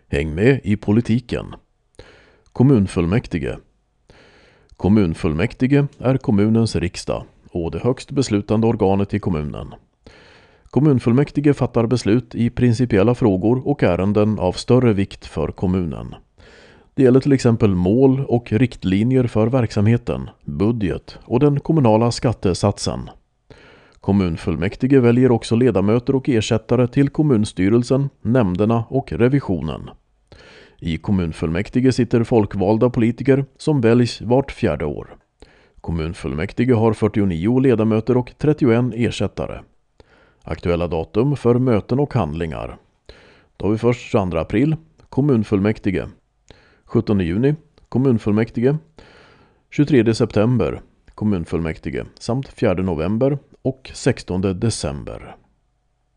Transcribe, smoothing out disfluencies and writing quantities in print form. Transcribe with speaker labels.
Speaker 1: Häng med i politiken. Kommunfullmäktige. Kommunfullmäktige är kommunens riksdag och det högst beslutande organet i kommunen. Kommunfullmäktige fattar beslut i principiella frågor och ärenden av större vikt för kommunen. Det gäller till exempel mål och riktlinjer för verksamheten, budget och den kommunala skattesatsen. Kommunfullmäktige väljer också ledamöter och ersättare till kommunstyrelsen, nämnderna och revisionen. I kommunfullmäktige sitter folkvalda politiker som väljs vart 4:e år. Kommunfullmäktige har 49 ledamöter och 31 ersättare. Aktuella datum för möten och handlingar. Då har vi först 22 april, kommunfullmäktige. 17 juni, kommunfullmäktige. 23 september, kommunfullmäktige. Samt 4 november och 16 december.